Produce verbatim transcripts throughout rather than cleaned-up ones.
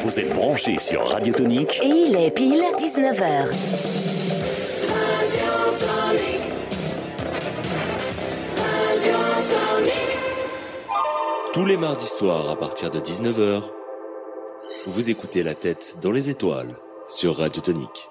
Vous êtes branchés sur Radio Tonique. Et il est pile dix-neuf heures. Tous les mardis soirs à partir de dix-neuf heures, vous écoutez La Tête dans les étoiles sur Radio Tonique.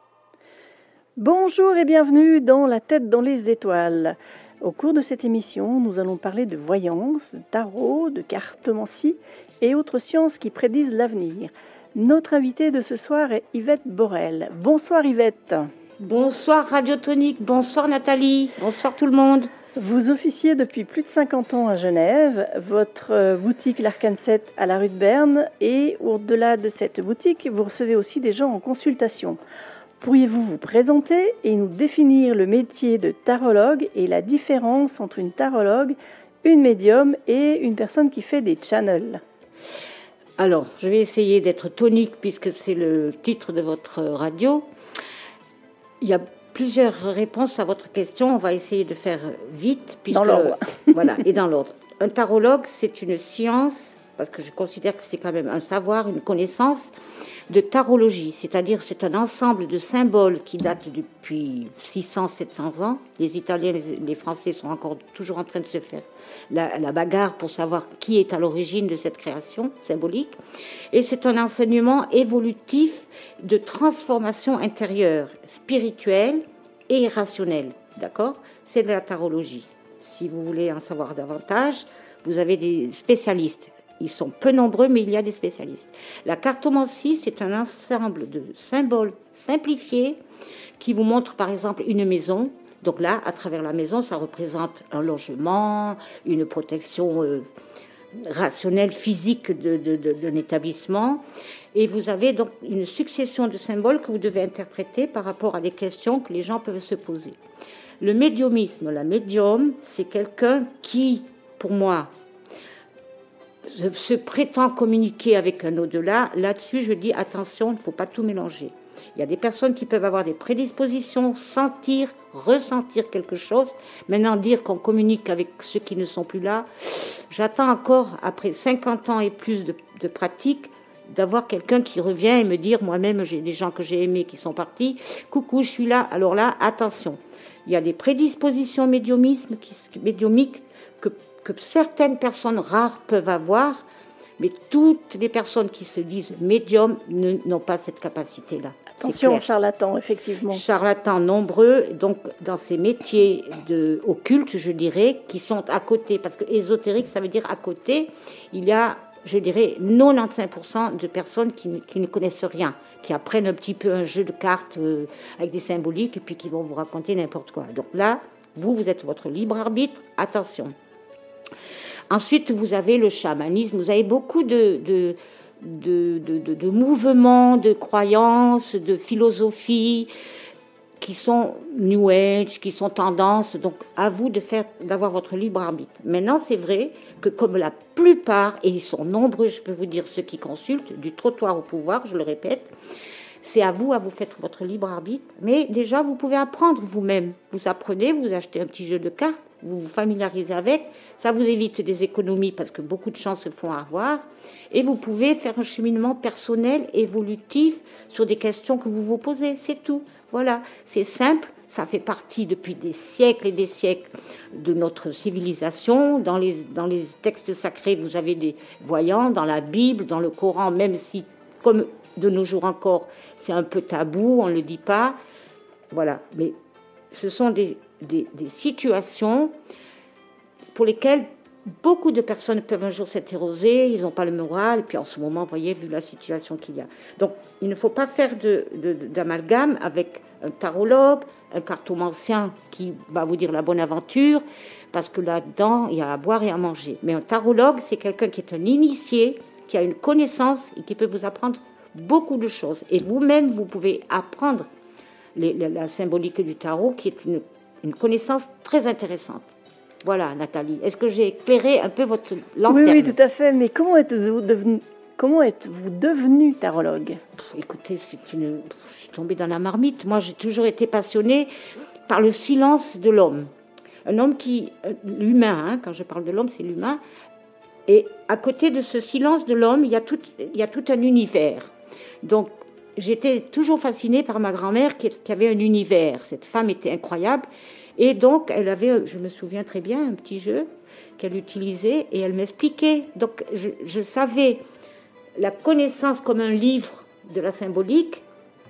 Bonjour et bienvenue dans La Tête dans les étoiles. Au cours de cette émission, nous allons parler de voyance, de tarot, de cartomancie et autres sciences qui prédisent l'avenir. Notre invitée de ce soir est Yvette Borel. Bonsoir Yvette. Bonsoir Radio Tonique, bonsoir Nathalie, bonsoir tout le monde. Vous officiez depuis plus de cinquante ans à Genève, votre boutique l'Arcane sept à la rue de Berne, et au-delà de cette boutique, vous recevez aussi des gens en consultation. Pourriez-vous vous présenter et nous définir le métier de tarologue et la différence entre une tarologue, une médium et une personne qui fait des channels? Alors, je vais essayer d'être tonique puisque c'est le titre de votre radio. Il y a plusieurs réponses à votre question. On va essayer de faire vite. Puisque, dans l'ordre. Voilà, et dans l'ordre. Un tarologue, c'est une science, parce que je considère que c'est quand même un savoir, une connaissance de tarologie. C'est-à-dire c'est un ensemble de symboles qui datent depuis six cents à sept cents ans. Les Italiens, les, les Français sont encore toujours en train de se faire la, la bagarre pour savoir qui est à l'origine de cette création symbolique. Et c'est un enseignement évolutif de transformation intérieure, spirituelle et rationnelle. D'accord ? C'est de la tarologie. Si vous voulez en savoir davantage, vous avez des spécialistes. Ils sont peu nombreux, mais il y a des spécialistes. La cartomancie, c'est un ensemble de symboles simplifiés qui vous montrent, par exemple, une maison. Donc là, à travers la maison, ça représente un logement, une protection euh, rationnelle, physique de, de, de, d'un établissement. Et vous avez donc une succession de symboles que vous devez interpréter par rapport à des questions que les gens peuvent se poser. Le médiumisme, la médium, c'est quelqu'un qui, pour moi, se prétend communiquer avec un au-delà. Là-dessus, je dis attention, il ne faut pas tout mélanger. Il y a des personnes qui peuvent avoir des prédispositions, sentir, ressentir quelque chose. Maintenant, dire qu'on communique avec ceux qui ne sont plus là, j'attends encore, après cinquante ans et plus de, de pratique, d'avoir quelqu'un qui revient et me dire, moi-même, j'ai des gens que j'ai aimés qui sont partis, coucou, je suis là. Alors là, attention. Il y a des prédispositions médiumisme, qui, médiumiques que que certaines personnes rares peuvent avoir, mais toutes les personnes qui se disent médium ne, n'ont pas cette capacité-là. Attention, charlatans, effectivement. Charlatans nombreux, donc dans ces métiers de, occultes, je dirais, qui sont à côté, parce que ésotérique, ça veut dire à côté, il y a, je dirais, quatre-vingt-quinze pour cent de personnes qui, qui ne connaissent rien, qui apprennent un petit peu un jeu de cartes euh, avec des symboliques, et puis qui vont vous raconter n'importe quoi. Donc là, vous, vous êtes votre libre arbitre, attention. Ensuite, vous avez le chamanisme, vous avez beaucoup de, de, de, de, de, de mouvements, de croyances, de philosophies qui sont New Age, qui sont tendances. Donc, à vous de faire, d'avoir votre libre arbitre. Maintenant, c'est vrai que comme la plupart, et ils sont nombreux, je peux vous dire, ceux qui consultent, du trottoir au pouvoir, je le répète, c'est à vous, à vous faire votre libre arbitre. Mais déjà, vous pouvez apprendre vous-même. Vous apprenez, vous achetez un petit jeu de cartes, vous vous familiarisez avec, ça vous évite des économies parce que beaucoup de gens se font avoir, et vous pouvez faire un cheminement personnel, évolutif, sur des questions que vous vous posez, c'est tout. Voilà, c'est simple, ça fait partie depuis des siècles et des siècles de notre civilisation. Dans les, dans les textes sacrés, vous avez des voyants, dans la Bible, dans le Coran, même si, comme de nos jours encore, c'est un peu tabou, on ne le dit pas. Voilà, mais ce sont des, des, des situations pour lesquelles beaucoup de personnes peuvent un jour s'interroger, ils n'ont pas le moral, et puis en ce moment, vous voyez, vu la situation qu'il y a. Donc, il ne faut pas faire de, de, d'amalgame avec un tarologue, un cartomancien qui va vous dire la bonne aventure, parce que là-dedans, il y a à boire et à manger. Mais un tarologue, c'est quelqu'un qui est un initié, qui a une connaissance et qui peut vous apprendre beaucoup de choses. Et vous-même, vous pouvez apprendre les, la, la symbolique du tarot, qui est une, une connaissance très intéressante. Voilà, Nathalie. Est-ce que j'ai éclairé un peu votre lanterne ? Oui, oui, tout à fait. Mais comment êtes-vous devenu, comment êtes-vous devenu tarologue ? Pff, Écoutez, c'est une... je suis tombée dans la marmite. Moi, j'ai toujours été passionnée par le silence de l'homme. Un homme qui... L'humain, hein, quand je parle de l'homme, c'est l'humain, Et à côté de ce silence de l'homme, il y a tout, il y a tout un univers. Donc, j'étais toujours fascinée par ma grand-mère qui, qui avait un univers. Cette femme était incroyable. Et donc, elle avait, je me souviens très bien, un petit jeu qu'elle utilisait et elle m'expliquait. Donc, je, je savais la connaissance comme un livre de la symbolique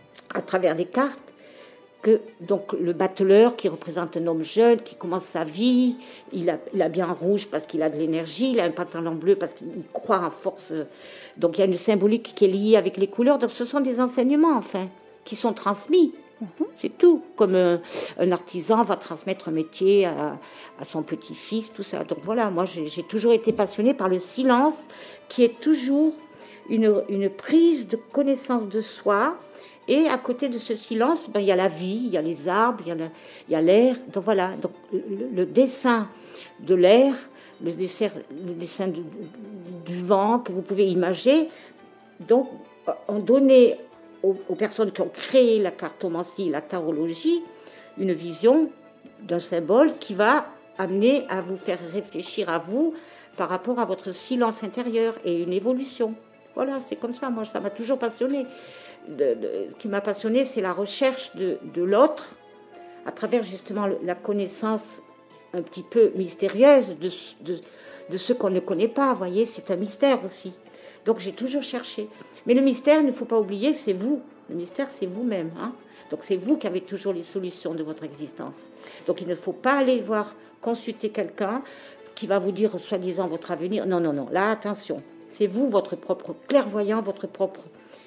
à travers des cartes. Que, donc le battleur qui représente un homme jeune qui commence sa vie, il a, il a bien un rouge parce qu'il a de l'énergie, il a un pantalon bleu parce qu'il croit en force. Donc il y a une symbolique qui est liée avec les couleurs. Donc ce sont des enseignements enfin qui sont transmis. Mm-hmm. C'est tout. Comme un, un artisan va transmettre un métier à, à son petit-fils, tout ça. Donc voilà, moi j'ai, j'ai toujours été passionnée par le silence qui est toujours une, une prise de connaissance de soi. Et à côté de ce silence, ben, il y a la vie, il y a les arbres, il y a, la, il y a l'air. Donc voilà, donc, le, le dessin de l'air, le dessin, le dessin du, du vent que vous pouvez imaginer, donc on donnait aux, aux personnes qui ont créé la cartomancie, la tarologie, une vision d'un symbole qui va amener à vous faire réfléchir à vous par rapport à votre silence intérieur et une évolution. Voilà, c'est comme ça, moi ça m'a toujours passionnée. De, de, ce qui m'a passionné, c'est la recherche de, de l'autre à travers justement le, la connaissance un petit peu mystérieuse de, de, de ce qu'on ne connaît pas. Vous voyez, c'est un mystère aussi. Donc j'ai toujours cherché. Mais le mystère, il ne faut pas oublier, c'est vous. Le mystère, c'est vous-même. Hein. Donc c'est vous qui avez toujours les solutions de votre existence. Donc il ne faut pas aller voir, consulter quelqu'un qui va vous dire soi-disant votre avenir. Non, non, non. Là, attention. C'est vous, votre propre clairvoyant, votre propre...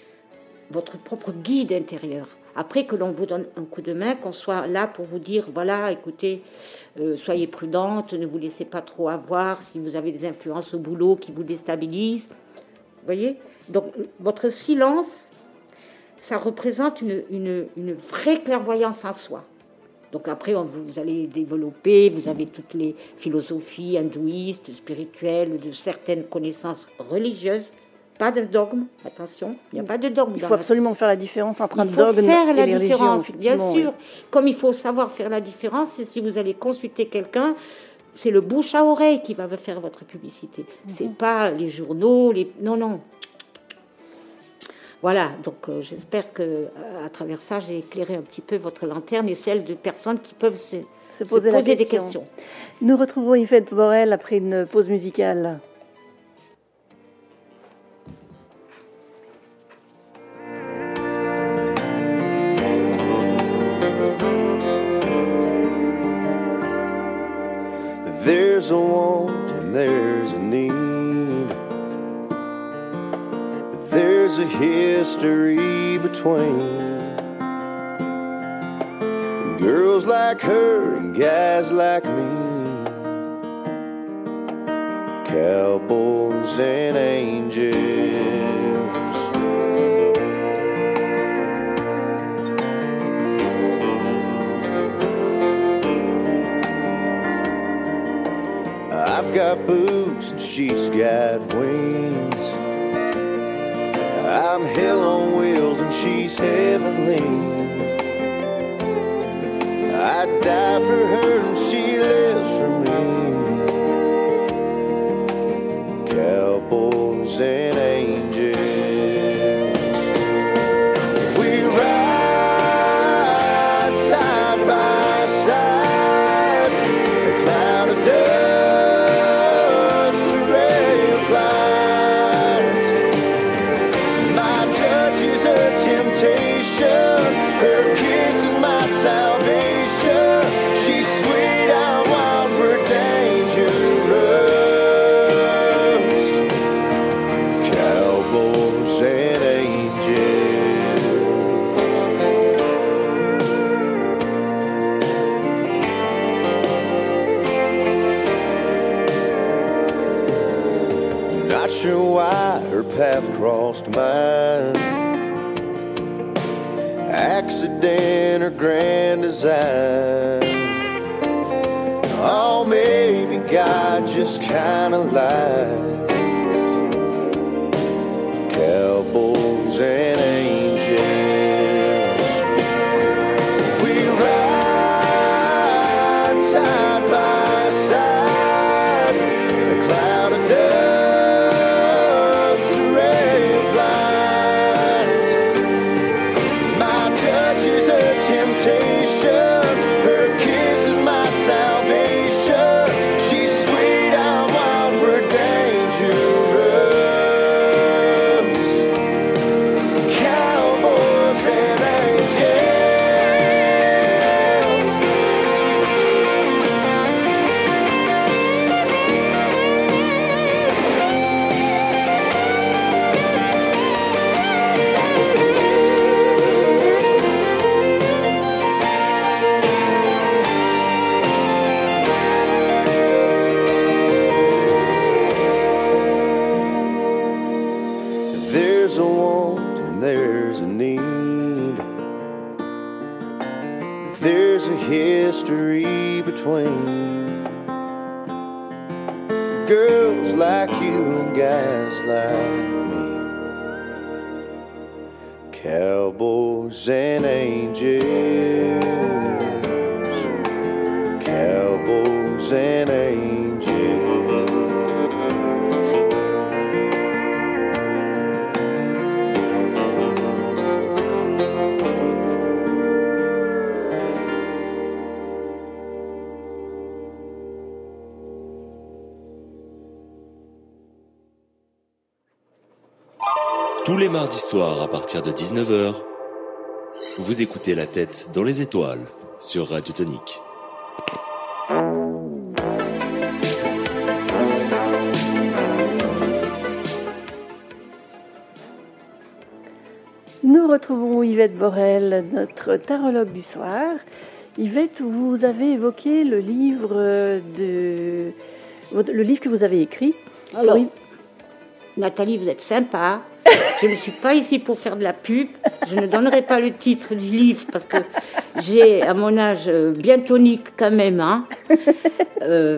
votre propre guide intérieur. Après que l'on vous donne un coup de main, qu'on soit là pour vous dire, voilà, écoutez, euh, soyez prudente, ne vous laissez pas trop avoir si vous avez des influences au boulot qui vous déstabilisent. Vous voyez ? Donc, votre silence, ça représente une, une, une vraie clairvoyance en soi. Donc après, on, vous allez développer, vous avez toutes les philosophies hindouistes, spirituelles, de certaines connaissances religieuses. Pas de dogme, attention, il n'y a pas de dogme. Il faut absolument la... faire la différence entre un dogme et les religions. Il faut faire la différence, bien sûr. Oui. Comme il faut savoir faire la différence, c'est si vous allez consulter quelqu'un, c'est le bouche à oreille qui va faire votre publicité. Mm-hmm. C'est pas les journaux, les... non, non. Voilà, donc euh, j'espère que à travers ça, j'ai éclairé un petit peu votre lanterne et celle de personnes qui peuvent se, se poser, se poser question. des questions. Nous retrouvons Yvette Borel après une pause musicale. There's a want and there's a need. There's a history between girls like her and guys like me, cowboys and angels. I've got boots and she's got wings. I'm hell on wheels and she's heavenly. I'd die for her and she lives for me. Cowboys and angels. We ride side by side. A cloud of dust, a ray of light. My touch is her temptation. Her kiss is my salvation. She's sweet, I'm wild, we're dangerous. Cowboys and angels. Not sure why her path crossed mine. Accident or grand design. Oh, maybe God just kinda lies. Cowboys and angels. We ride side by side. A cloud of dust. There's a want and there's a need. There's a history between girls like you and guys like me. Cowboys and angels, cowboys and angels. Tous les mardis soirs à partir de dix-neuf heures, vous écoutez La Tête dans les étoiles sur Radio Tonique. Nous retrouvons Yvette Borel, notre tarologue du soir. Yvette, vous avez évoqué le livre, de... le livre que vous avez écrit. Alors, oui. Nathalie, vous êtes sympa. Je ne suis pas ici pour faire de la pub. Je ne donnerai pas le titre du livre parce que j'ai, à mon âge, bien tonique quand même, hein. euh,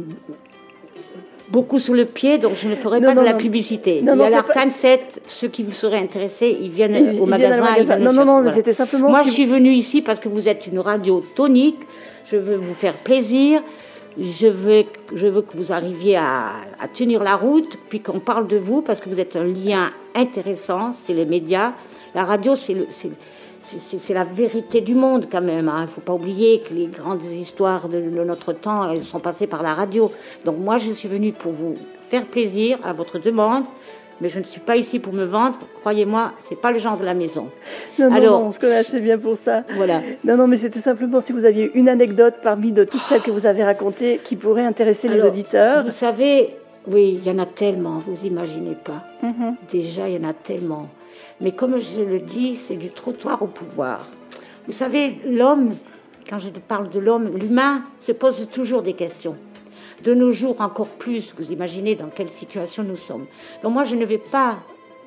beaucoup sous le pied, donc je ne ferai non, pas non, de la non. publicité. Non, il y a l'Arcane sept, ceux qui vous seraient intéressés, ils viennent ils, au ils magasin. Viennent magasin. Ils non, non, non, voilà. C'était simplement... Moi, si je suis venue ici parce que vous êtes une radio tonique. Je veux vous faire plaisir. Je veux, je veux que vous arriviez à, à tenir la route, puis qu'on parle de vous, parce que vous êtes un lien intéressant, c'est les médias. La radio, c'est, le, c'est, c'est, c'est la vérité du monde quand même. Il hein. ne faut pas oublier que les grandes histoires de, de notre temps, elles sont passées par la radio. Donc moi, je suis venue pour vous faire plaisir à votre demande, mais je ne suis pas ici pour me vendre. Croyez-moi, c'est pas le genre de la maison. Non, Alors, non, on se connaît assez bien pour ça. Voilà. Non, non, mais c'était simplement si vous aviez une anecdote parmi de toutes celles que vous avez racontées qui pourrait intéresser Alors, les auditeurs. Vous savez, oui, il y en a tellement, vous imaginez pas. Mm-hmm. Déjà, il y en a tellement. Mais comme je le dis, c'est du trottoir au pouvoir. Vous savez, l'homme, quand je parle de l'homme, l'humain se pose toujours des questions. De nos jours, encore plus, vous imaginez dans quelle situation nous sommes. Donc moi, je ne vais pas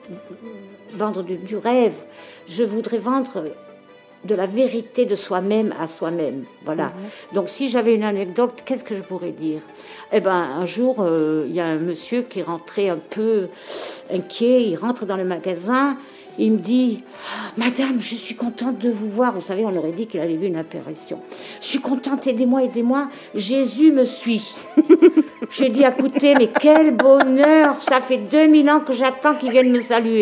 vendre du, du rêve, je voudrais vendre de la vérité de soi-même à soi-même. Voilà. Mm-hmm. Donc si j'avais une anecdote, qu'est-ce que je pourrais dire ? Eh ben, un jour, euh, il y a un monsieur qui rentrait un peu inquiet, il rentre dans le magasin, il me dit « Madame, je suis contente de vous voir. » Vous savez, on aurait dit qu'il avait vu une apparition. « Je suis contente, aidez-moi, aidez-moi. Jésus me suit. » J'ai dit « Écoutez, mais quel bonheur. Ça fait deux mille ans que j'attends qu'il vienne me saluer. »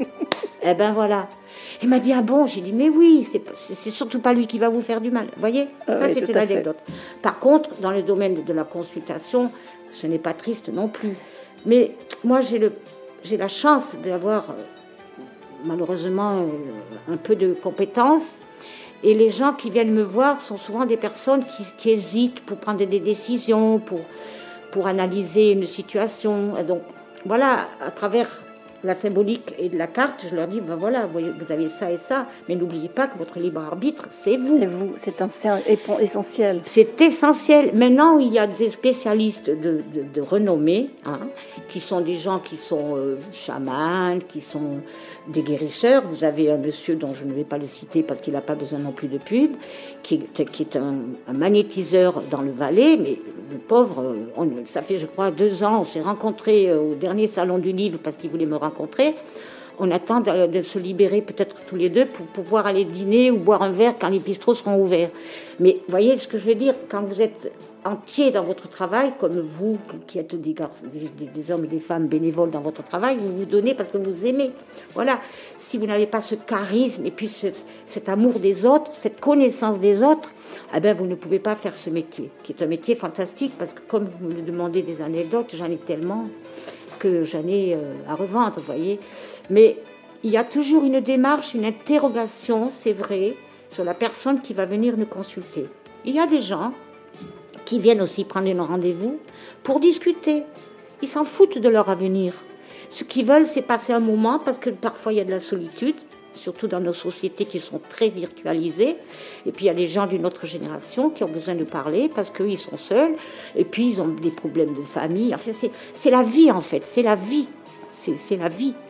Eh ben voilà. Il m'a dit « Ah bon ?» J'ai dit « Mais oui, c'est, c'est surtout pas lui qui va vous faire du mal. » Vous voyez, ah ça oui, c'était l'anecdote. Par contre, dans le domaine de la consultation, ce n'est pas triste non plus. Mais moi, j'ai, le, j'ai la chance d'avoir... malheureusement un peu de compétences, et les gens qui viennent me voir sont souvent des personnes qui, qui hésitent pour prendre des décisions, pour, pour analyser une situation. Et donc voilà, à travers la symbolique et de la carte, je leur dis, ben voilà, vous avez ça et ça, mais n'oubliez pas que votre libre arbitre, c'est vous. C'est vous, c'est, un, c'est essentiel. C'est essentiel. Maintenant, il y a des spécialistes de, de, de renommée, hein, qui sont des gens qui sont euh, chamans, qui sont des guérisseurs. Vous avez un monsieur dont je ne vais pas le citer parce qu'il n'a pas besoin non plus de pub, qui est, qui est un, un magnétiseur dans le Valais, mais le pauvre, on, ça fait, je crois, deux ans, on s'est rencontrés au dernier salon du livre parce qu'il voulait me rencontrer. On attend de, de se libérer peut-être tous les deux pour, pour pouvoir aller dîner ou boire un verre quand les bistrots seront ouverts. Mais voyez ce que je veux dire, quand vous êtes entier dans votre travail, comme vous qui êtes des, garçons, des, des hommes et des femmes bénévoles dans votre travail, vous vous donnez parce que vous aimez. Voilà. Si vous n'avez pas ce charisme et puis ce, cet amour des autres, cette connaissance des autres, eh ben vous ne pouvez pas faire ce métier, qui est un métier fantastique, parce que comme vous me demandez des anecdotes, j'en ai tellement que j'en ai euh, à revendre, vous voyez. Mais il y a toujours une démarche, une interrogation, c'est vrai, sur la personne qui va venir nous consulter. Il y a des gens qui viennent aussi prendre un rendez-vous pour discuter. Ils s'en foutent de leur avenir. Ce qu'ils veulent, c'est passer un moment, parce que parfois il y a de la solitude, surtout dans nos sociétés qui sont très virtualisées. Et puis il y a des gens d'une autre génération qui ont besoin de parler parce qu'ils sont seuls, et puis ils ont des problèmes de famille. Enfin, c'est, c'est la vie en fait, c'est la vie. C'est, c'est la vie.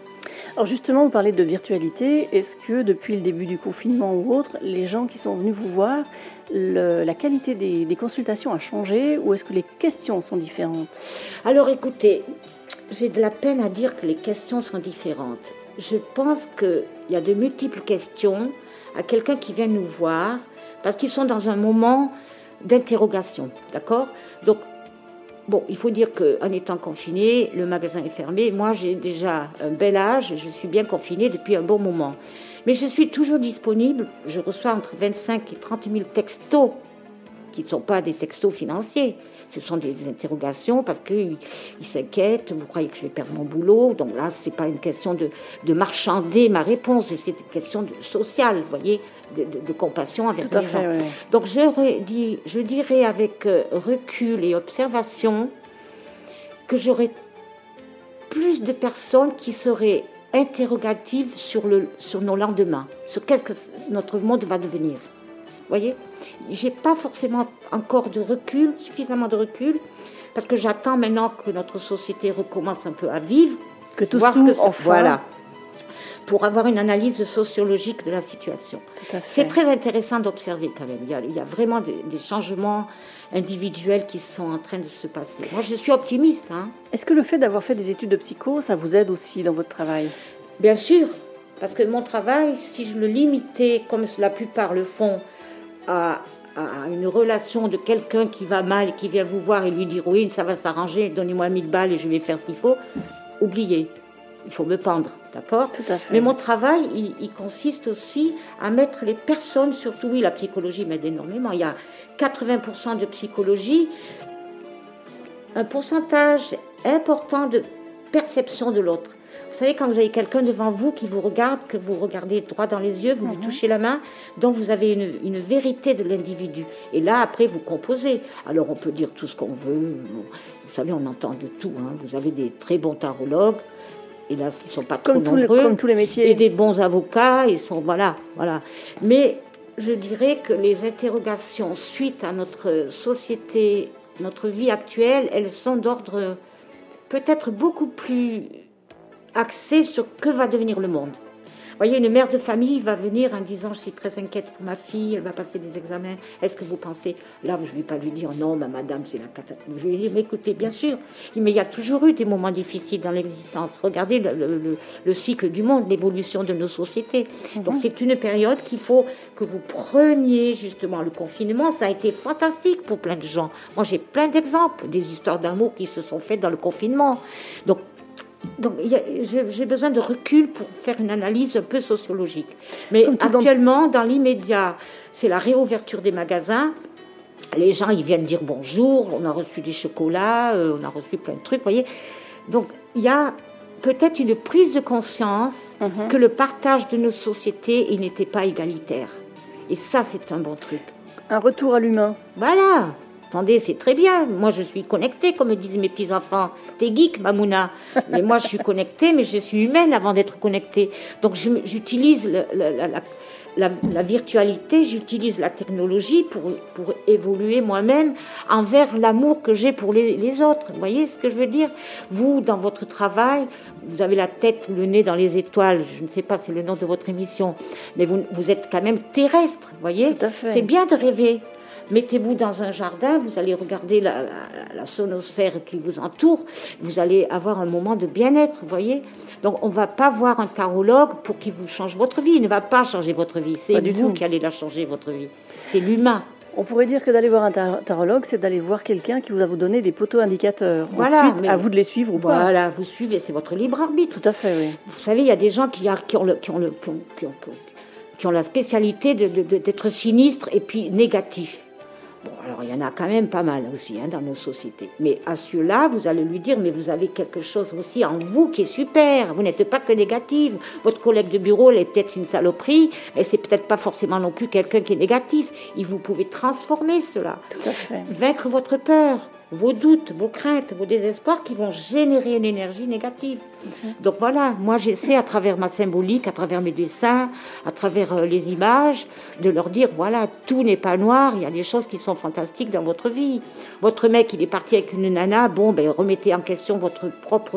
Alors justement, vous parlez de virtualité. Est-ce que depuis le début du confinement ou autre, les gens qui sont venus vous voir, le, la qualité des, des consultations a changé ou est-ce que les questions sont différentes? Alors écoutez, j'ai de la peine à dire que les questions sont différentes. Je pense qu'il y a de multiples questions à quelqu'un qui vient nous voir parce qu'ils sont dans un moment d'interrogation, d'accord? Donc, bon, il faut dire qu'en étant confiné, le magasin est fermé. Moi, j'ai déjà un bel âge, je suis bien confinée depuis un bon moment. Mais je suis toujours disponible. Je reçois entre vingt-cinq et trente mille textos, qui ne sont pas des textos financiers. Ce sont des interrogations parce qu'ils s'inquiètent. Vous croyez que je vais perdre mon boulot? Donc là, ce n'est pas une question de, de marchander ma réponse, c'est une question de, sociale, vous voyez, de, de, de compassion avec Tout à les fait, gens. oui. Donc je, dis, je dirais avec recul et observation que j'aurais plus de personnes qui seraient interrogatives sur, le, sur nos lendemains, sur qu'est-ce que notre monde va devenir. Vous voyez, j'ai pas forcément encore de recul, suffisamment de recul, parce que j'attends maintenant que notre société recommence un peu à vivre, que tout voir s'ouvre ce que enfin. Voilà, pour avoir une analyse sociologique de la situation. C'est très intéressant d'observer quand même. Il y a, il y a vraiment des, des changements individuels qui sont en train de se passer. Moi, je suis optimiste. Hein. Est-ce que le fait d'avoir fait des études de psycho, ça vous aide aussi dans votre travail? Bien sûr, parce que mon travail, si je le limitais, comme la plupart le font, à, à une relation de quelqu'un qui va mal et qui vient vous voir et lui dire oui, ça va s'arranger, donnez-moi mille balles et je vais faire ce qu'il faut, oubliez, il faut me pendre, d'accord? Tout à fait. Mais mon travail, il, il consiste aussi à mettre les personnes, surtout, oui, la psychologie m'aide énormément, il y a quatre-vingts pour cent de psychologie, un pourcentage important de perception de l'autre. Vous savez, quand vous avez quelqu'un devant vous qui vous regarde, que vous regardez droit dans les yeux, vous lui touchez la main, donc vous avez une, une vérité de l'individu. Et là, après, vous composez. Alors, on peut dire tout ce qu'on veut. Vous savez, on entend de tout. Hein. Vous avez des très bons tarologues. Et là, ils ne sont pas comme trop nombreux. Les, comme tous les métiers. Et des bons avocats. Ils sont, voilà, voilà. Mais je dirais que les interrogations suite à notre société, notre vie actuelle, elles sont d'ordre peut-être beaucoup plus axé sur que va devenir le monde. Vous voyez, une mère de famille va venir en disant « Je suis très inquiète pour ma fille, elle va passer des examens. Est-ce que vous pensez ?» Là, je ne vais pas lui dire « Non, ma madame, c'est la catastrophe. » Je vais lui dire « Mais écoutez, bien sûr. Mais il y a toujours eu des moments difficiles dans l'existence. Regardez le, le, le cycle du monde, l'évolution de nos sociétés. Mm-hmm. Donc, c'est une période qu'il faut que vous preniez, justement. Le confinement, ça a été fantastique pour plein de gens. Moi, j'ai plein d'exemples, des histoires d'amour qui se sont faites dans le confinement. Donc, Donc, y a, j'ai, j'ai besoin de recul pour faire une analyse un peu sociologique. Mais actuellement, dans l'immédiat, c'est la réouverture des magasins. Les gens, ils viennent dire bonjour, on a reçu des chocolats, euh, on a reçu plein de trucs, vous voyez. Donc, il y a peut-être une prise de conscience mm-hmm. que le partage de nos sociétés, il n'était pas égalitaire. Et ça, c'est un bon truc. Un retour à l'humain. Voilà. Attendez, c'est très bien. Moi, je suis connectée, comme disent mes petits-enfants. T'es geek, Mamouna. Mais moi, je suis connectée, mais je suis humaine avant d'être connectée. Donc, je, j'utilise le, la, la, la, la virtualité, j'utilise la technologie pour, pour évoluer moi-même envers l'amour que j'ai pour les, les autres. Vous voyez ce que je veux dire? Vous, dans votre travail, vous avez la tête, le nez dans les étoiles. Je ne sais pas, c'est le nom de votre émission. Mais vous, vous êtes quand même terrestre, vous voyez? Tout à fait. C'est bien de rêver. Mettez-vous dans un jardin, vous allez regarder la, la, la sonosphère qui vous entoure, vous allez avoir un moment de bien-être, vous voyez. Donc, on ne va pas voir un tarologue pour qu'il vous change votre vie. Il ne va pas changer votre vie. C'est vous qui allez la changer, votre vie. C'est l'humain. On pourrait dire que d'aller voir un tar- tarologue, c'est d'aller voir quelqu'un qui va vous donner des poteaux indicateurs. Voilà, Ensuite, à vous de les suivre ou voilà, pas. Voilà, vous suivez, c'est votre libre arbitre. Tout à fait, oui. Vous savez, il y a des gens qui, qui, ont, le, qui, ont, le, qui, ont, qui, ont, qui ont la spécialité de, de, de, d'être sinistres et puis négatifs. Bon, alors il y en a quand même pas mal aussi hein, dans nos sociétés. Mais à ceux-là, vous allez lui dire, mais vous avez quelque chose aussi en vous qui est super. Vous n'êtes pas que négative. Votre collègue de bureau, elle est peut-être une saloperie, mais c'est peut-être pas forcément non plus quelqu'un qui est négatif. Et vous pouvez transformer cela. Tout à fait. Vaincre votre peur, vos doutes, vos craintes, vos désespoirs qui vont générer une énergie négative. Mm-hmm. Donc voilà, moi j'essaie à travers ma symbolique, à travers mes dessins, à travers euh, les images, de leur dire, voilà, tout n'est pas noir, il y a des choses qui sont fantastiques dans votre vie. Votre mec, il est parti avec une nana, bon, ben remettez en question votre propre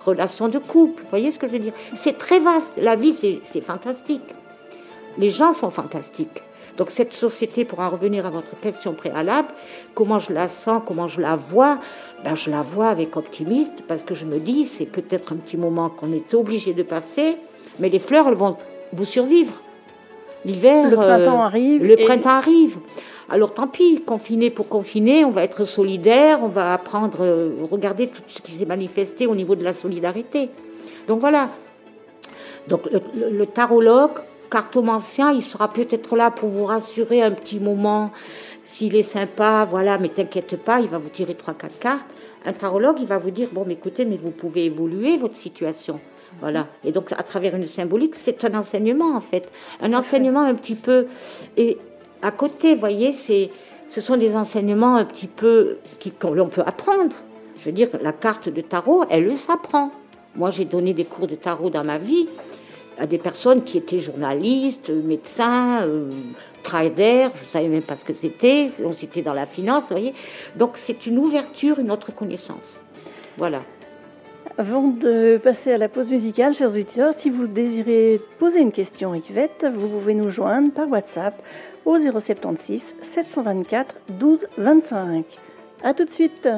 relation de couple. Vous voyez ce que je veux dire? C'est très vaste. La vie, c'est, c'est fantastique. Les gens sont fantastiques. Donc cette société, pour en revenir à votre question préalable, comment je la sens, comment je la vois, ben, je la vois avec optimisme, parce que je me dis, c'est peut-être un petit moment qu'on est obligé de passer, mais les fleurs, elles vont vous survivre. L'hiver, le printemps euh, arrive. Le et... printemps arrive. Alors tant pis, confiné pour confiner, on va être solidaire, on va apprendre, euh, regarder tout ce qui s'est manifesté au niveau de la solidarité. Donc voilà. Donc le, le, le tarologue, cartomancien, il sera peut-être là pour vous rassurer un petit moment. S'il est sympa, voilà, mais t'inquiète pas, il va vous tirer trois, quatre cartes. Un tarologue, il va vous dire, bon, mais écoutez, mais vous pouvez évoluer votre situation. Voilà. Et donc, à travers une symbolique, c'est un enseignement, en fait. Un enseignement un petit peu... Et à côté, vous voyez, c'est, ce sont des enseignements un petit peu qui, qu'on peut apprendre. Je veux dire, la carte de tarot, elle s'apprend. Moi, j'ai donné des cours de tarot dans ma vie à des personnes qui étaient journalistes, médecins, euh, traders, je ne savais même pas ce que c'était, on était dans la finance, vous voyez. Donc c'est une ouverture, une autre connaissance. Voilà. Avant de passer à la pause musicale, chers auditeurs, si vous désirez poser une question à Yvette, vous pouvez nous joindre par WhatsApp au zéro soixante-seize sept cent vingt-quatre douze vingt-cinq. A tout de suite.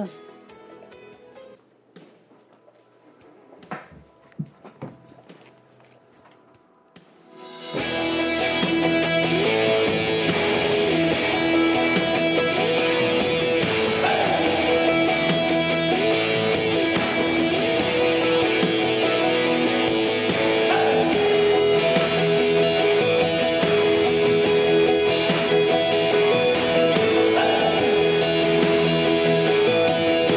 Thank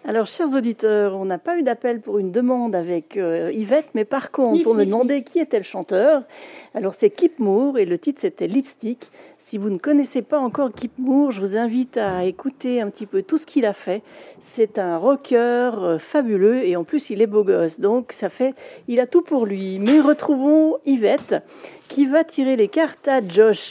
Alors, chers auditeurs, on n'a pas eu d'appel pour une demande avec euh, Yvette, mais par contre, Nif, pour me nif, demander qui était le chanteur, alors c'est Kip Moore et le titre c'était Lipstick. Si vous ne connaissez pas encore Kip Moore, je vous invite à écouter un petit peu tout ce qu'il a fait. C'est un rocker euh, fabuleux et en plus il est beau gosse, donc ça fait, il a tout pour lui. Mais retrouvons Yvette qui va tirer les cartes à Josh.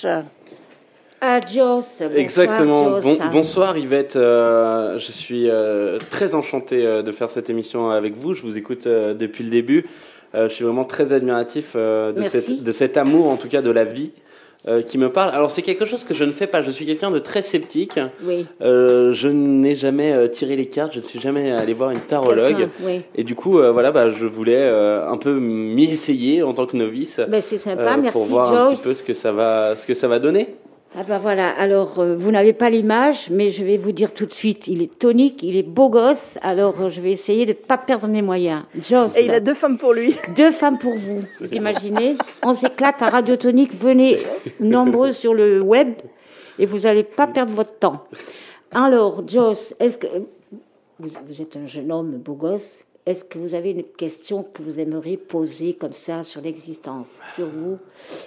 Adios. Exactement. Joss. Bon, bonsoir Yvette, euh, je suis euh, très enchanté euh, de faire cette émission avec vous. Je vous écoute euh, depuis le début. Euh, je suis vraiment très admiratif euh, de, cette, de cet amour, en tout cas de la vie, euh, qui me parle. Alors c'est quelque chose que je ne fais pas. Je suis quelqu'un de très sceptique. Oui. Euh, je n'ai jamais euh, tiré les cartes. Je ne suis jamais allé voir une tarologue. Oui. Et du coup, euh, voilà, bah, je voulais euh, un peu m'y essayer en tant que novice. Ben, c'est sympa, euh, merci pour voir Joss. un petit peu ce que ça va, ce que ça va donner. Ah ben voilà, alors euh, vous n'avez pas l'image, mais je vais vous dire tout de suite, il est tonique, il est beau gosse, alors euh, je vais essayer de ne pas perdre mes moyens. Joss, Et il a deux femmes pour lui. deux femmes pour vous, vous imaginez. On s'éclate à Radio Tonique, venez nombreux sur le web et vous n'allez pas perdre votre temps. Alors, Joss, est-ce que vous, vous êtes un jeune homme beau gosse, est-ce que vous avez une question que vous aimeriez poser comme ça sur l'existence, sur vous?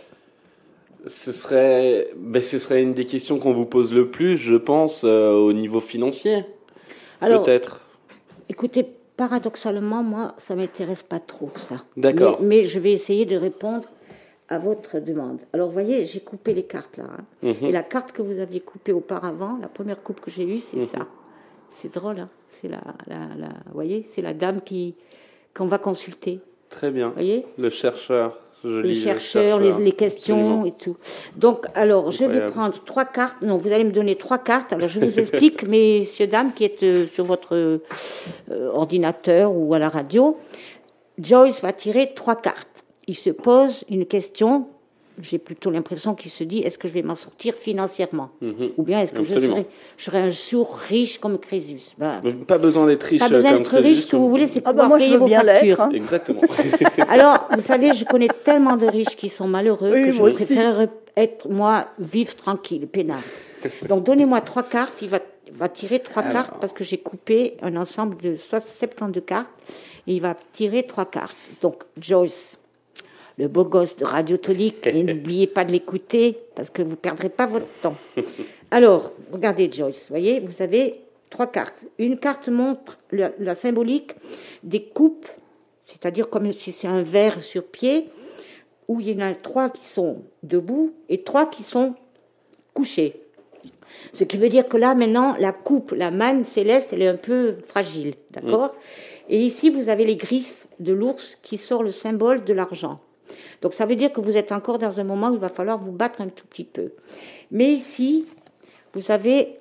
Ce serait, ben, ce serait une des questions qu'on vous pose le plus, je pense, euh, au niveau financier, Alors, peut-être. Écoutez, paradoxalement, moi, ça ne m'intéresse pas trop, ça. D'accord. Mais, mais je vais essayer de répondre à votre demande. Alors, vous voyez, j'ai coupé les cartes, là. Hein. Mhm. Et la carte que vous aviez coupée auparavant, la première coupe que j'ai eue, c'est Mhm. ça. C'est drôle, hein. C'est la, la, la, vous voyez, c'est la dame qui, qu'on va consulter. Très bien. Vous voyez ? Le chercheur. Je Les lis le chercheurs, chercheur. les, les questions Absolument. et tout. Donc, alors, je vais Incroyable. prendre trois cartes. Non, vous allez me donner trois cartes. Alors, je vous explique, messieurs, dames, qui êtes euh, sur votre euh, ordinateur ou à la radio. Joyce va tirer trois cartes. Il se pose une question. J'ai plutôt l'impression qu'il se dit, est-ce que je vais m'en sortir financièrement? Mhm. Ou bien est-ce que je Absolument. serai, je serai un jour riche comme Crésus? Ben, Pas besoin d'être riche pas besoin comme d'être riche, Crésus, ce que vous voulez, c'est Ah pouvoir bah moi je payer veux vos bien factures. l'être. Hein. Exactement. Alors, vous savez, je connais tellement de riches qui sont malheureux Oui, que je moi aussi. préfère être, moi, vivre tranquille, peinard. Donc, donnez-moi trois cartes. Il va, va tirer trois Alors. cartes parce que j'ai coupé un ensemble de soixante-douze cartes. Et il va tirer trois cartes. Donc, Joyce, le beau gosse de Radio Tonique, et n'oubliez pas de l'écouter parce que vous ne perdrez pas votre temps. Alors, regardez Joyce, vous voyez, vous avez trois cartes. Une carte montre la, la symbolique des coupes, c'est-à-dire comme si c'est un verre sur pied, où il y en a trois qui sont debout et trois qui sont couchés. Ce qui veut dire que là, maintenant, la coupe, la manne céleste, elle est un peu fragile, d'accord ? Et ici, vous avez les griffes de l'ours qui sort le symbole de l'argent. Donc, ça veut dire que vous êtes encore dans un moment où il va falloir vous battre un tout petit peu. Mais ici, vous avez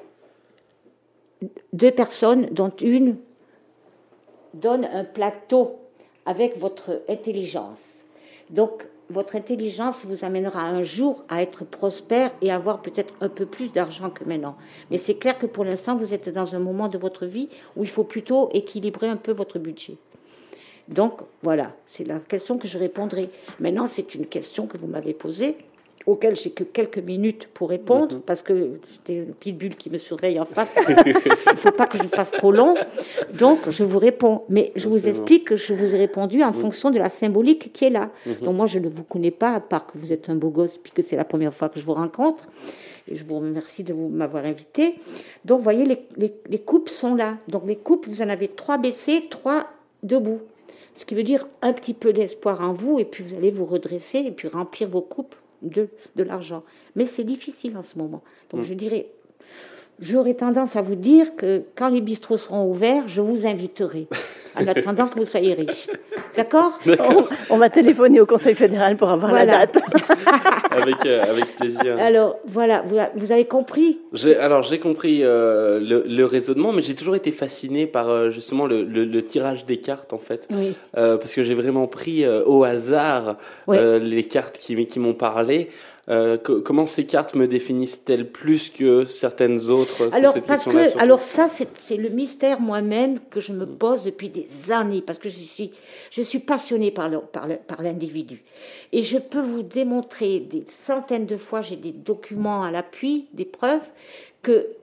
deux personnes, dont une donne un plateau avec votre intelligence. Donc, votre intelligence vous amènera un jour à être prospère et avoir peut-être un peu plus d'argent que maintenant. Mais c'est clair que pour l'instant, vous êtes dans un moment de votre vie où il faut plutôt équilibrer un peu votre budget. Donc, voilà, c'est la question que je répondrai. Maintenant, c'est une question que vous m'avez posée, auquel j'ai que quelques minutes pour répondre, mm-hmm. parce que j'ai une pitbull qui me surveille en face. Il ne faut pas que je fasse trop long. Donc, je vous réponds. Mais je vous explique que je vous ai répondu en mm-hmm. fonction de la symbolique qui est là. Mm-hmm. Donc, moi, je ne vous connais pas, à part que vous êtes un beau gosse, puis que c'est la première fois que je vous rencontre. Et je vous remercie de vous, m'avoir invité. Donc, vous voyez, les, les, les coupes sont là. Donc, les coupes, vous en avez trois baissées, trois debout. Ce qui veut dire un petit peu d'espoir en vous, et puis vous allez vous redresser, et puis remplir vos coupes de, de l'argent. Mais c'est difficile en ce moment. Donc mmh. je dirais, j'aurais tendance à vous dire que quand les bistrots seront ouverts, je vous inviterai, en attendant que vous soyez riche. D'accord ? on, on va téléphoner au Conseil fédéral pour avoir voilà. la date. avec, euh, avec plaisir. Alors, voilà, vous, vous avez compris ? j'ai, Alors, j'ai compris euh, le, le raisonnement, mais j'ai toujours été fasciné par euh, justement le, le, le tirage des cartes, en fait. Oui. Euh, parce que j'ai vraiment pris euh, au hasard oui. euh, les cartes qui, qui m'ont parlé. Euh, que, comment ces cartes me définissent-elles plus que certaines autres? Alors, cette parce question-là, que, surtout. alors ça, c'est, c'est le mystère moi-même que je me pose depuis des années, parce que je suis, je suis passionnée par, le, par, le, par l'individu. Et je peux vous démontrer des centaines de fois, j'ai des documents à l'appui, des preuves, que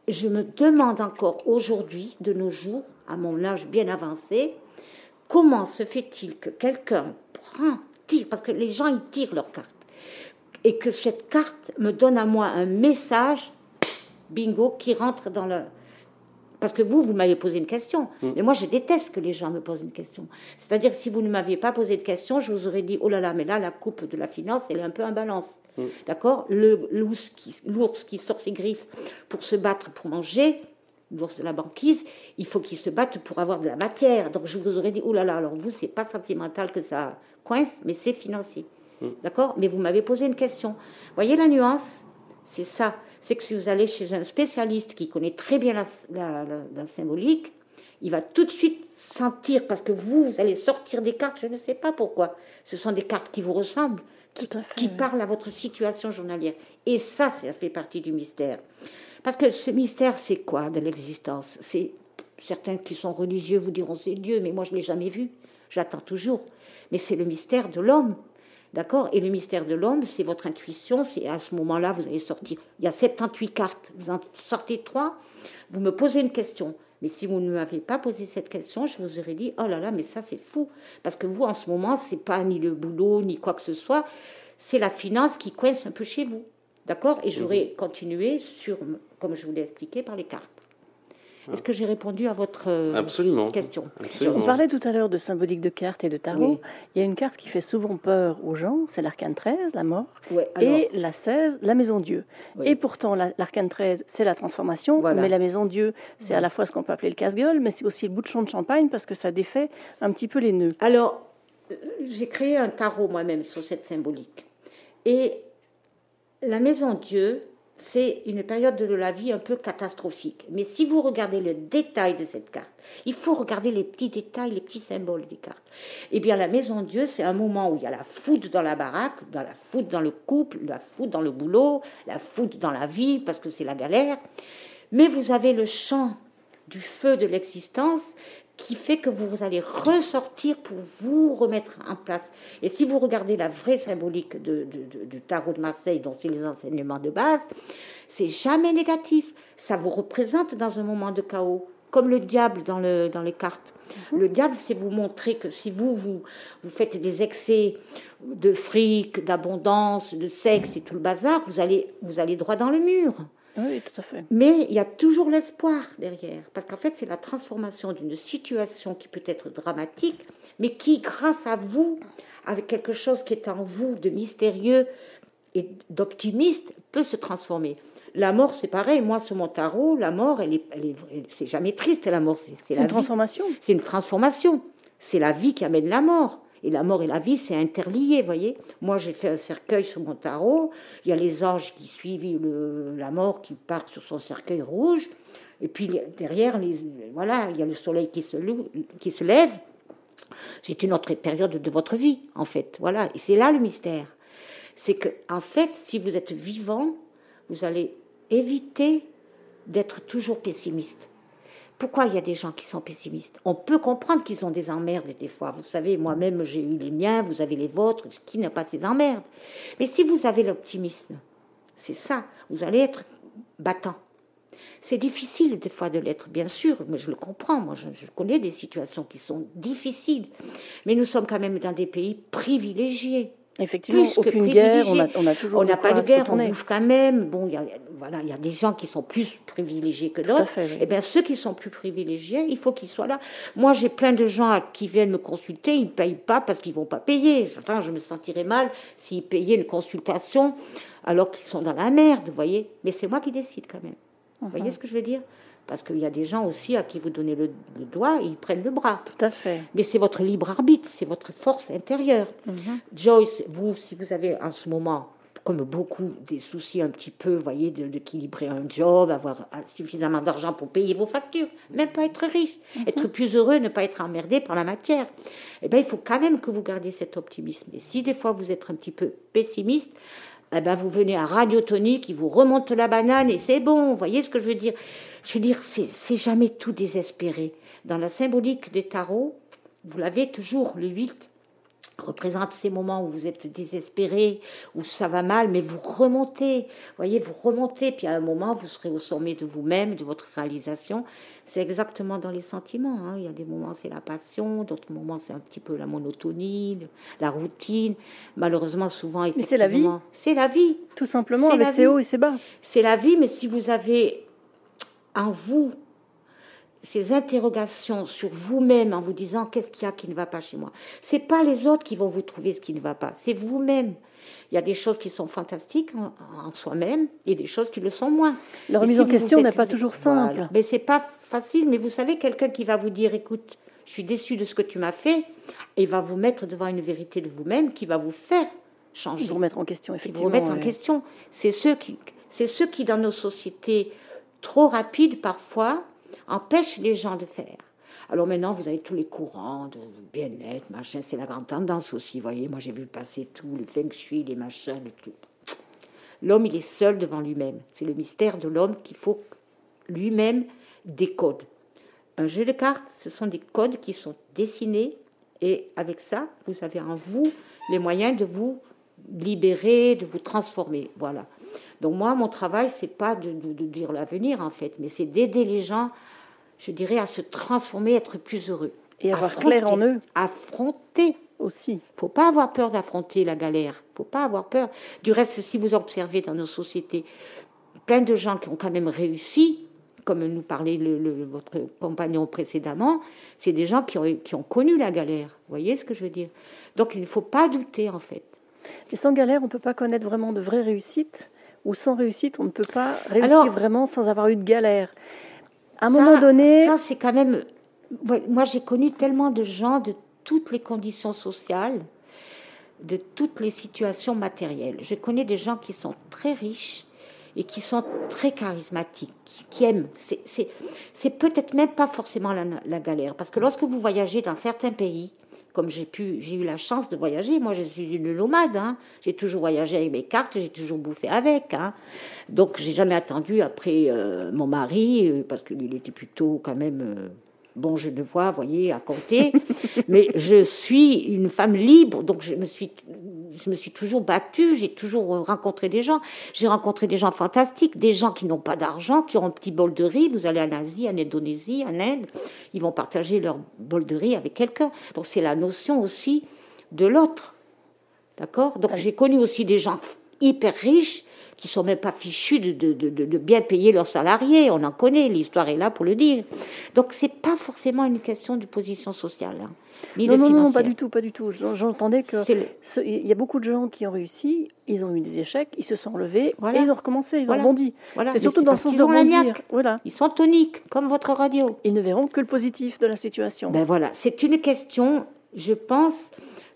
je me demande encore aujourd'hui, de nos jours, à mon âge bien avancé, comment se fait-il que quelqu'un prend, tire, parce que les gens, ils tirent leurs cartes, et que cette carte me donne à moi un message, bingo, qui rentre dans le... Parce que vous, vous m'avez posé une question. Mm. Mais moi, je déteste que les gens me posent une question. C'est-à-dire que si vous ne m'aviez pas posé de question, je vous aurais dit, oh là là, mais là, la coupe de la finance, elle est un peu en balance. Mm. D'accord ? Le, l'ours, qui, l'ours qui sort ses griffes pour se battre, pour manger, l'ours de la banquise, il faut qu'il se batte pour avoir de la matière. Donc, je vous aurais dit, oh là là, alors vous, c'est pas sentimental que ça coince, mais c'est financier. Mm. D'accord ? Mais vous m'avez posé une question. Voyez la nuance ? C'est ça. C'est que si vous allez chez un spécialiste qui connaît très bien la, la, la, la symbolique, il va tout de suite sentir, parce que vous, vous allez sortir des cartes, je ne sais pas pourquoi. Ce sont des cartes qui vous ressemblent, qui, fait, qui oui. parlent à votre situation journalière. Et ça, ça fait partie du mystère. Parce que ce mystère, c'est quoi de l'existence ? C'est, certains qui sont religieux vous diront c'est Dieu, mais moi je ne l'ai jamais vu. J'attends toujours. Mais c'est le mystère de l'homme. D'accord ? Et le mystère de l'homme, c'est votre intuition. C'est à ce moment-là, vous allez sortir. Il y a soixante-dix cartes. Vous en sortez trois. Vous me posez une question. Mais si vous ne m'avez pas posé cette question, je vous aurais dit, oh là là, mais ça, c'est fou. Parce que vous, en ce moment, c'est pas ni le boulot, ni quoi que ce soit. C'est la finance qui coince un peu chez vous. D'accord ? Et j'aurais mmh. continué sur, comme je vous l'ai expliqué, par les cartes. Est-ce que j'ai répondu à votre Absolument. question ? Absolument. On parlait tout à l'heure de symbolique de cartes et de tarot. Oui. Il y a une carte qui fait souvent peur aux gens, c'est l'arcane treize, la mort, ouais, et la seize, la maison Dieu. Oui. Et pourtant, la, l'arcane treize, c'est la transformation, voilà. mais la maison Dieu, c'est oui. à la fois ce qu'on peut appeler le casse-gueule, mais c'est aussi le bouchon de champagne parce que ça défait un petit peu les nœuds. Alors, j'ai créé un tarot moi-même sur cette symbolique. Et la maison Dieu... c'est une période de la vie un peu catastrophique. Mais si vous regardez le détail de cette carte, il faut regarder les petits détails, les petits symboles des cartes. Eh bien, la maison Dieu, c'est un moment où il y a la foudre dans la baraque, dans la foudre dans le couple, la foudre dans le boulot, la foudre dans la vie, parce que c'est la galère. Mais vous avez le champ du feu de l'existence qui fait que vous allez ressortir pour vous remettre en place. Et si vous regardez la vraie symbolique de, de, de, du tarot de Marseille, dont c'est les enseignements de base, c'est jamais négatif. Ça vous représente dans un moment de chaos, comme le diable dans, le, dans les cartes. Mm-hmm. Le diable, c'est vous montrer que si vous, vous, vous faites des excès de fric, d'abondance, de sexe et tout le bazar, vous allez, vous allez droit dans le mur. Oui, tout à fait. Mais il y a toujours l'espoir derrière. Parce qu'en fait, c'est la transformation d'une situation qui peut être dramatique, mais qui, grâce à vous, avec quelque chose qui est en vous de mystérieux et d'optimiste, peut se transformer. La mort, c'est pareil. Moi, sur mon tarot, la mort, elle est, elle est, elle, c'est jamais triste, la mort. C'est, c'est, c'est la une transformation. C'est une transformation. C'est la vie qui amène la mort. Et la mort et la vie, c'est interlié, voyez. Moi, j'ai fait un cercueil sur mon tarot. Il y a les anges qui suivent le, la mort, qui partent sur son cercueil rouge. Et puis, derrière, les, voilà, il y a le soleil qui se, qui se lève. C'est une autre période de votre vie, en fait. Voilà. Et c'est là le mystère. C'est que, en fait, si vous êtes vivant, vous allez éviter d'être toujours pessimiste. Pourquoi il y a des gens qui sont pessimistes ? On peut comprendre qu'ils ont des emmerdes des fois. Vous savez, moi-même, j'ai eu les miens, vous avez les vôtres. Qui n'a pas ces emmerdes ? Mais si vous avez l'optimisme, c'est ça. Vous allez être battant. C'est difficile des fois de l'être, bien sûr, mais je le comprends. Moi, je, je connais des situations qui sont difficiles. Mais nous sommes quand même dans des pays privilégiés. Effectivement, plus aucune guerre, on a, on a toujours. On n'a pas de guerre, on bouffe quand même. Bon, il y a, voilà, il y a des gens qui sont plus privilégiés que d'autres. Fait, oui. Eh bien, ceux qui sont plus privilégiés, il faut qu'ils soient là. Moi, j'ai plein de gens qui viennent me consulter, ils ne payent pas parce qu'ils ne vont pas payer. Enfin, je me sentirais mal s'ils payaient une consultation alors qu'ils sont dans la merde, vous voyez. Mais c'est moi qui décide quand même. Vous uh-huh. voyez ce que je veux dire ? Parce qu'il y a des gens aussi à qui vous donnez le, le doigt et ils prennent le bras. Tout à fait. Mais c'est votre libre arbitre, c'est votre force intérieure. Mm-hmm. Joyce, vous, si vous avez en ce moment, comme beaucoup, des soucis un petit peu, vous voyez, de, d'équilibrer un job, avoir suffisamment d'argent pour payer vos factures, même pas être riche, mm-hmm. être plus heureux, ne pas être emmerdé par la matière, eh bien, il faut quand même que vous gardiez cet optimisme. Et si des fois vous êtes un petit peu pessimiste, eh ben, vous venez à Radio Tonique, il vous remonte la banane et c'est bon. Vous voyez ce que je veux dire ? Je veux dire, c'est, c'est jamais tout désespéré. Dans la symbolique des tarots, vous l'avez toujours, le huit, représente ces moments où vous êtes désespéré, où ça va mal, mais vous remontez, voyez, vous remontez, puis à un moment, vous serez au sommet de vous-même, de votre réalisation. C'est exactement dans les sentiments, hein. Il y a des moments, c'est la passion, d'autres moments, c'est un petit peu la monotonie, la routine. Malheureusement, souvent, effectivement... Mais c'est la vie. C'est la vie. Tout simplement, avec ses hauts et ses bas. C'est la vie, mais si vous avez en vous ces interrogations sur vous-même en vous disant qu'est-ce qu'il y a qui ne va pas chez moi. C'est pas les autres qui vont vous trouver ce qui ne va pas, c'est vous-même. Il y a des choses qui sont fantastiques en, en soi-même et des choses qui le sont moins. La remise si en question n'est êtes... pas toujours simple. Voilà. Mais c'est pas facile, mais vous savez, quelqu'un qui va vous dire écoute, je suis déçu de ce que tu m'as fait, et va vous mettre devant une vérité de vous-même qui va vous faire changer. Vous remettre en question, effectivement. Vous remettre oui. en question. C'est ceux qui, c'est ceux qui, dans nos sociétés trop rapides parfois, empêche les gens de faire. Alors maintenant, vous avez tous les courants de bien-être, machin, c'est la grande tendance aussi, vous voyez, moi j'ai vu passer tout, le feng shui, les machins, le tout. L'homme, il est seul devant lui-même. C'est le mystère de l'homme qu'il faut lui-même décode. Un jeu de cartes, ce sont des codes qui sont dessinés, et avec ça, vous avez en vous les moyens de vous libérer, de vous transformer, voilà. Donc moi, mon travail, c'est pas de, de, de dire l'avenir, en fait, mais c'est d'aider les gens, je dirais, à se transformer, être plus heureux. Et avoir affronter, clair en eux. Affronter. Aussi. Il ne faut pas avoir peur d'affronter la galère. Il ne faut pas avoir peur. Du reste, si vous observez dans nos sociétés, plein de gens qui ont quand même réussi, comme nous parlait le, le, votre compagnon précédemment, c'est des gens qui ont, qui ont connu la galère. Vous voyez ce que je veux dire? Donc il ne faut pas douter, en fait. Mais sans galère, on ne peut pas connaître vraiment de vraies réussites. Ou sans réussite, on ne peut pas réussir Alors, vraiment sans avoir eu de galère. À un ça, moment donné... Ça, c'est quand même... Moi, j'ai connu tellement de gens de toutes les conditions sociales, de toutes les situations matérielles. Je connais des gens qui sont très riches et qui sont très charismatiques, qui, qui aiment. C'est, c'est, c'est peut-être même pas forcément la, la galère. Parce que lorsque vous voyagez dans certains pays... Comme j'ai pu, j'ai eu la chance de voyager. Moi, je suis une nomade. Hein. J'ai toujours voyagé avec mes cartes, j'ai toujours bouffé avec. Hein. Donc, j'ai jamais attendu après euh, mon mari, euh, parce qu'il était plutôt quand même euh, bon genevois, vous voyez, à compter. Mais je suis une femme libre, donc je me suis, je me suis toujours battue. J'ai toujours rencontré des gens. J'ai rencontré des gens fantastiques, des gens qui n'ont pas d'argent, qui ont un petit bol de riz. Vous allez en Asie, en Indonésie, en Inde, ils vont partager leur bol de riz avec quelqu'un. Donc c'est la notion aussi de l'autre, d'accord? Donc j'ai connu aussi des gens hyper riches qui sont même pas fichus de, de, de, de bien payer leurs salariés. On en connaît, l'histoire est là pour le dire. Donc c'est pas forcément une question de position sociale, hein, ni non, de non, financière. Non, pas du tout, pas du tout. J'entendais que le... ce, il y a beaucoup de gens qui ont réussi, ils ont eu des échecs, ils se sont relevés voilà. et ils ont recommencé, ils voilà. ont rebondi. Voilà. C'est surtout c'est dans le sens de rebondir. Voilà. Ils sont toniques, comme votre radio. Ils ne verront que le positif de la situation. Ben voilà, c'est une question, je pense,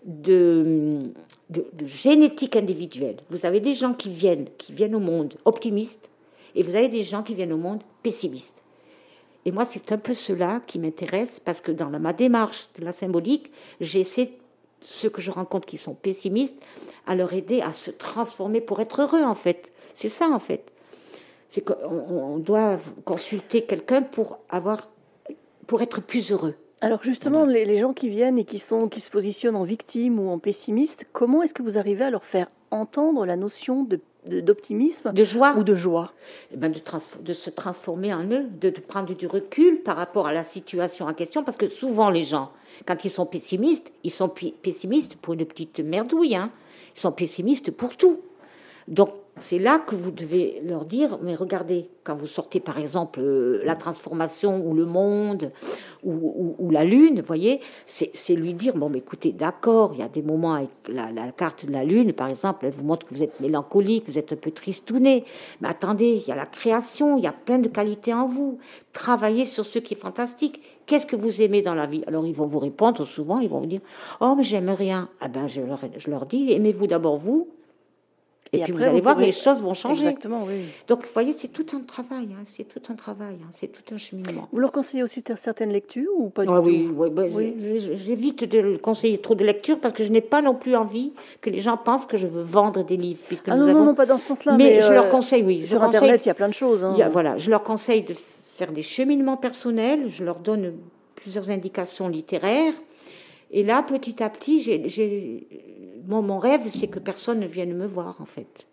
de, de, de génétique individuelle. Vous avez des gens qui viennent, qui viennent au monde optimistes, et vous avez des gens qui viennent au monde pessimistes. Et moi, c'est un peu cela qui m'intéresse, parce que dans la, ma démarche de la symbolique, j'essaie, ceux que je rencontre qui sont pessimistes, à leur aider à se transformer pour être heureux, en fait. C'est ça, en fait. C'est qu'on on doit consulter quelqu'un pour, avoir, pour être plus heureux. Alors justement, voilà. les, les gens qui viennent et qui, sont, qui se positionnent en victime ou en pessimiste, comment est-ce que vous arrivez à leur faire entendre la notion de, de, d'optimisme de joie. ou de joie eh ben de, trans, de se transformer en eux, de, de prendre du recul par rapport à la situation en question, parce que souvent les gens, quand ils sont pessimistes, ils sont pessimistes pour une petite merdouille, hein. Ils sont pessimistes pour tout. Donc, c'est là que vous devez leur dire, mais regardez, quand vous sortez par exemple euh, la transformation ou le monde ou, ou, ou la lune, vous voyez, c'est, c'est lui dire, bon, mais écoutez, d'accord, il y a des moments avec la, la carte de la lune, par exemple, elle vous montre que vous êtes mélancolique, vous êtes un peu tristouné, mais attendez, il y a la création, il y a plein de qualités en vous, travaillez sur ce qui est fantastique. Qu'est-ce que vous aimez dans la vie? Alors ils vont vous répondre souvent, ils vont vous dire, oh, mais j'aime rien. Ah ben, je leur, je leur dis, aimez-vous d'abord vous. Et, et puis après, vous allez vous voir pourrez... que les choses vont changer. Exactement, oui. Donc, vous voyez, c'est tout un travail, hein, c'est tout un travail, hein, c'est tout un cheminement. Vous leur conseillez aussi certaines lectures ou pas du ah, tout? Oui, oui, bah, oui. J'évite de conseiller trop de lectures parce que je n'ai pas non plus envie que les gens pensent que je veux vendre des livres. Puisque ah nous non, avons... non, non, pas dans ce sens-là. Mais, mais je euh, leur conseille, oui. Sur je Internet, conseille... il y a plein de choses. Hein. Il y a, voilà, je leur conseille de faire des cheminements personnels, je leur donne plusieurs indications littéraires. Et là, petit à petit, j'ai, j'ai... Bon, mon rêve, c'est que personne ne vienne me voir, en fait.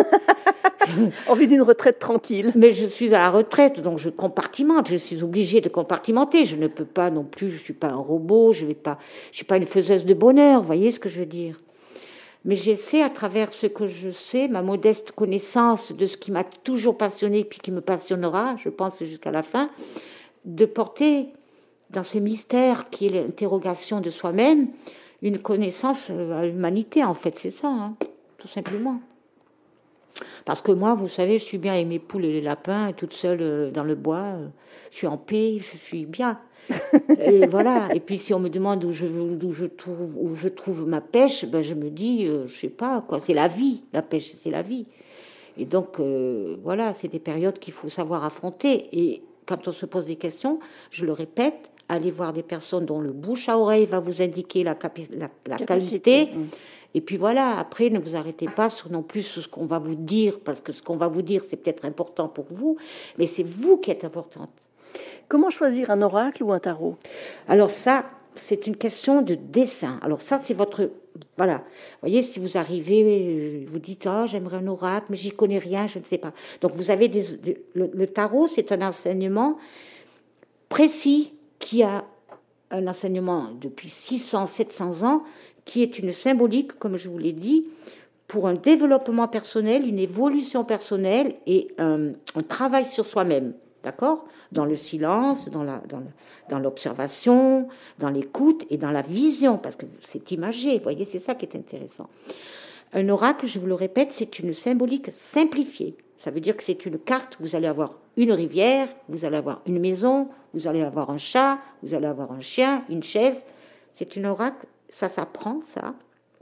Envie d'une retraite tranquille. Mais je suis à la retraite, donc je compartimente. Je suis obligée de compartimenter. Je ne peux pas non plus, je ne suis pas un robot, je ne suis pas une faiseuse de bonheur, vous voyez ce que je veux dire. Mais j'essaie, à travers ce que je sais, ma modeste connaissance de ce qui m'a toujours passionné, puis qui me passionnera, je pense, jusqu'à la fin, de porter dans ce mystère qui est l'interrogation de soi-même, une connaissance à l'humanité, en fait, c'est ça, hein, tout simplement. Parce que moi, vous savez, je suis bien avec mes poules et les lapins, toute seule dans le bois, je suis en paix, je suis bien. Et voilà. Et puis si on me demande où je, où je, trouve, où je trouve ma pêche, ben je me dis, euh, je sais pas, quoi, c'est la vie, la pêche, c'est la vie. Et donc, euh, voilà, c'est des périodes qu'il faut savoir affronter. Et quand on se pose des questions, je le répète, allez voir des personnes dont le bouche à oreille va vous indiquer la, capi- la, la qualité. Mmh. Et puis voilà, après, ne vous arrêtez pas sur non plus sur ce qu'on va vous dire, parce que ce qu'on va vous dire, c'est peut-être important pour vous, mais c'est vous qui êtes importante. Comment choisir un oracle ou un tarot ? Alors ça, c'est une question de dessin. Alors ça, c'est votre... Voilà. Vous voyez, si vous arrivez, vous dites, ah, oh, j'aimerais un oracle, mais j'y connais rien, je ne sais pas. Donc vous avez des... Le, le tarot, c'est un enseignement précis qui a un enseignement depuis six cents, sept cents ans, qui est une symbolique, comme je vous l'ai dit, pour un développement personnel, une évolution personnelle et un, un travail sur soi-même, d'accord ? Dans le silence, dans, la, dans, la, dans l'observation, dans l'écoute et dans la vision, parce que c'est imagé, vous voyez, c'est ça qui est intéressant. Un oracle, je vous le répète, c'est une symbolique simplifiée. Ça veut dire que c'est une carte, vous allez avoir une rivière, vous allez avoir une maison, vous allez avoir un chat, vous allez avoir un chien, une chaise. C'est une oracle, ça s'apprend, ça.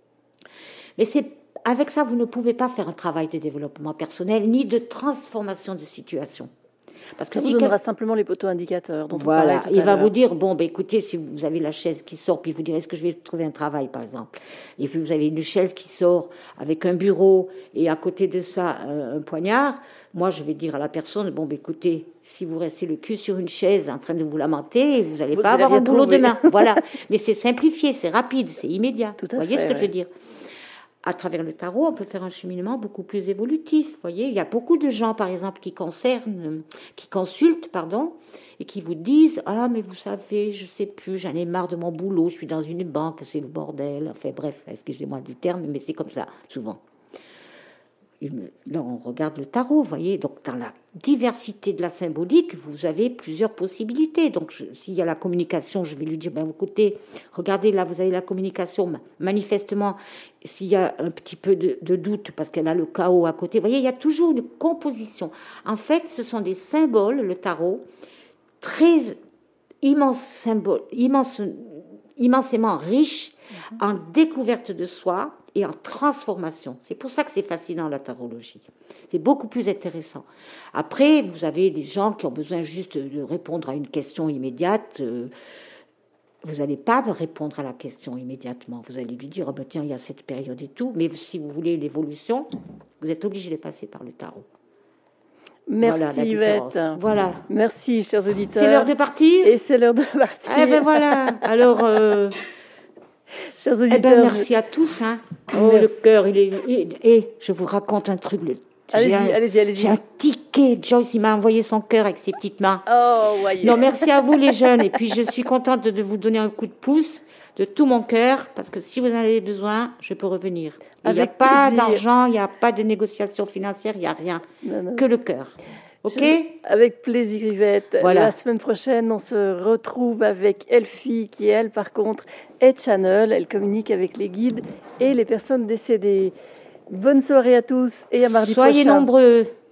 Mais c'est, avec ça, vous ne pouvez pas faire un travail de développement personnel, ni de transformation de situation. Parce que ça si vous donnera quel... simplement les poteaux indicateurs dont voilà, on parlait tout il à va l'heure. vous dire, bon, ben, écoutez, si vous avez la chaise qui sort, puis vous direz, est-ce que je vais trouver un travail, par exemple. Et puis vous avez une chaise qui sort avec un bureau et à côté de ça, un, un poignard. Moi, je vais dire à la personne, bon, ben, écoutez, si vous restez le cul sur une chaise en train de vous lamenter, vous n'allez pas avoir un boulot demain. Voilà. Mais c'est simplifié, c'est rapide, c'est immédiat. Tout à vous voyez fait, ce que ouais. je veux dire ? À travers le tarot, on peut faire un cheminement beaucoup plus évolutif. Vous voyez, il y a beaucoup de gens, par exemple, qui concernent, qui consultent, pardon, et qui vous disent « Ah, mais vous savez, je sais plus, j'en ai marre de mon boulot, je suis dans une banque, c'est le bordel. » Enfin, bref, excusez-moi du terme, mais c'est comme ça, souvent. Là, on regarde le tarot, vous voyez. Donc, dans la diversité de la symbolique, vous avez plusieurs possibilités. Donc, je, s'il y a la communication, je vais lui dire, ben, écoutez, regardez, là, vous avez la communication. Manifestement, s'il y a un petit peu de, de doute, parce qu'elle a le chaos à côté, vous voyez, il y a toujours une composition. En fait, ce sont des symboles, le tarot, très immenses symboles, immense, immensément riches en découverte de soi, et en transformation. C'est pour ça que c'est fascinant, la tarologie. C'est beaucoup plus intéressant. Après, vous avez des gens qui ont besoin juste de répondre à une question immédiate. Euh, vous n'allez pas répondre à la question immédiatement. Vous allez lui dire, oh ben tiens, il y a cette période et tout. Mais si vous voulez l'évolution, vous êtes obligé de passer par le tarot. Merci voilà, Yvette. Voilà. Merci, chers auditeurs. C'est l'heure de partir. Et c'est l'heure de partir. Eh ben voilà. Alors... Euh... Chers auditeurs, eh ben, merci à tous. Hein. Oh, le cœur, il est... Et, et je vous raconte un truc. Le... Allez-y, j'ai un... allez-y, allez-y. J'ai un ticket. Joyce, il m'a envoyé son cœur avec ses petites mains. Oh, voyez. Non, merci à vous, les jeunes. Et puis, je suis contente de vous donner un coup de pouce de tout mon cœur, parce que si vous en avez besoin, je peux revenir. Il n'y a pas plaisir. D'argent, il n'y a pas de négociation financière, il n'y a rien. Non, non. Que le cœur. Ok. Je, avec plaisir, Yvette. Voilà. La semaine prochaine, on se retrouve avec Elfie, qui, elle, par contre, est channel. Elle communique avec les guides et les personnes décédées. Bonne soirée à tous et à mardi Soyez prochain. Soyez nombreux.